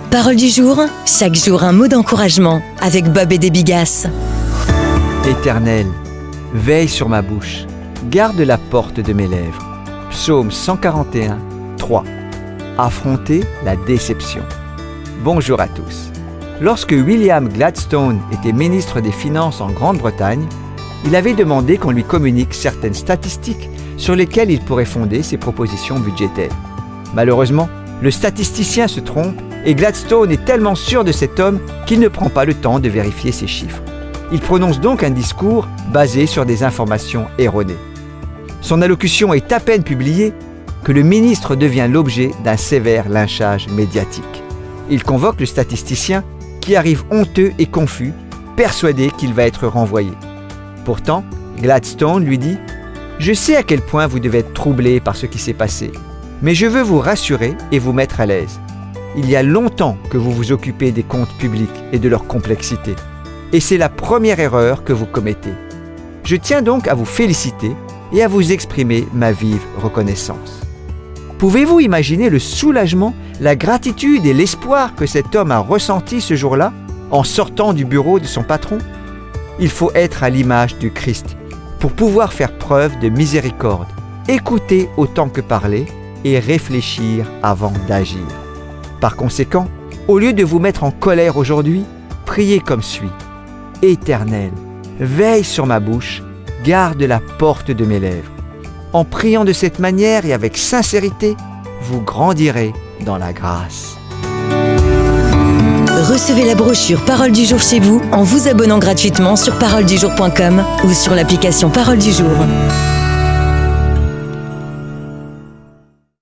Parole du jour, chaque jour un mot d'encouragement avec Bob et des Bigasses. Éternel, veille sur ma bouche, garde la porte de mes lèvres. Psaume 141, 3. Affronter la déception. Bonjour à tous. Lorsque William Gladstone était ministre des Finances en Grande-Bretagne, il avait demandé qu'on lui communique certaines statistiques sur lesquelles il pourrait fonder ses propositions budgétaires. Malheureusement, le statisticien se trompe et Gladstone est tellement sûr de cet homme qu'il ne prend pas le temps de vérifier ses chiffres. Il prononce donc un discours basé sur des informations erronées. Son allocution est à peine publiée que le ministre devient l'objet d'un sévère lynchage médiatique. Il convoque le statisticien qui arrive honteux et confus, persuadé qu'il va être renvoyé. Pourtant, Gladstone lui dit « Je sais à quel point vous devez être troublé par ce qui s'est passé, mais je veux vous rassurer et vous mettre à l'aise. Il y a longtemps que vous vous occupez des comptes publics et de leur complexité, et c'est la première erreur que vous commettez. Je tiens donc à vous féliciter et à vous exprimer ma vive reconnaissance. » Pouvez-vous imaginer le soulagement, la gratitude et l'espoir que cet homme a ressenti ce jour-là en sortant du bureau de son patron ? Il faut être à l'image du Christ pour pouvoir faire preuve de miséricorde, écouter autant que parler et réfléchir avant d'agir. Par conséquent, au lieu de vous mettre en colère aujourd'hui, priez comme suit. Éternel, veille sur ma bouche, garde la porte de mes lèvres. En priant de cette manière et avec sincérité, vous grandirez dans la grâce. Recevez la brochure Parole du jour chez vous en vous abonnant gratuitement sur paroledujour.com ou sur l'application Parole du jour.